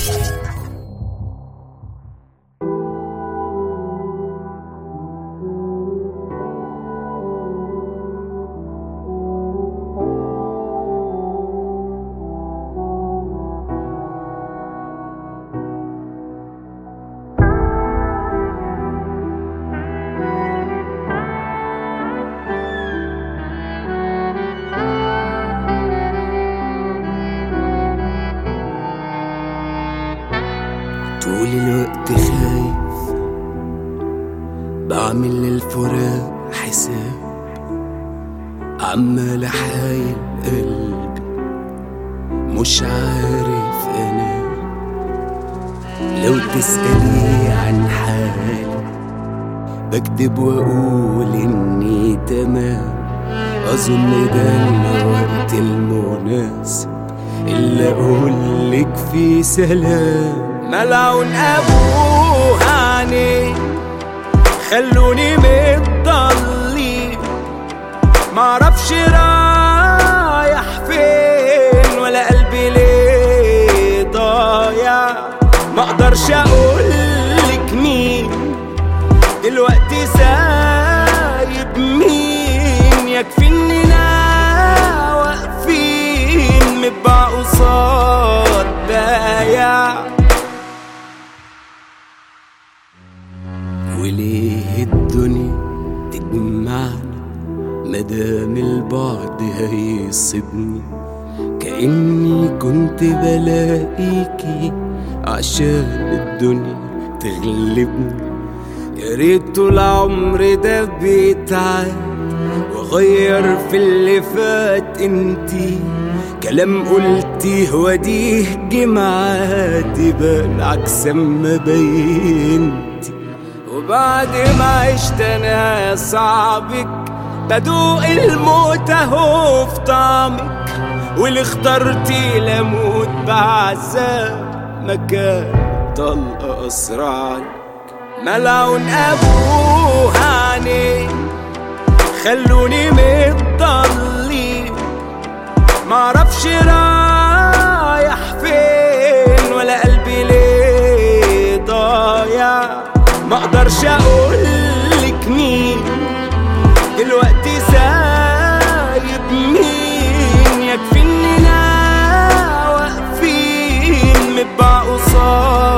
طول الوقت خايف، بعمل للفراق حساب، عمال احايل قلبي مش عارف انا. لو تسألي عن حالي بكدب واقول اني تمام، اظن ده الوقت المناسب اللي اقولك فيه سلام. ملعون ابوه عني خلوني متضلي، معرفش رايح فين ولا قلبي ليه ضايع. مقدرش اقولك مين دلوقتي سايب مين، يكفي اننا واقفين متباع قصاد بايع. وليه الدنيا تجمعنا مدام البعد هيصيبني، كأني كنت بلاقيكي عشان الدنيا تغلبني. يا ريت طول عمري ده بيتعاد واغير في اللي فات انتي، كلام قلتيه وديه جمعات يبان عكس ما بينتي. وبعد ما عشت انا صعبك بدوق الموت اهو في طعمك، واللي اخترتي لموت بعذاب مكان طلقة اسرع. ملعون ابوه عني خلوني متضلي، معرفش رايح فين ولا قلبي ليه ضايع. مقدرش اقولك مين دلوقتي سايب مين، يكفي اننا واقفين متباع قصاد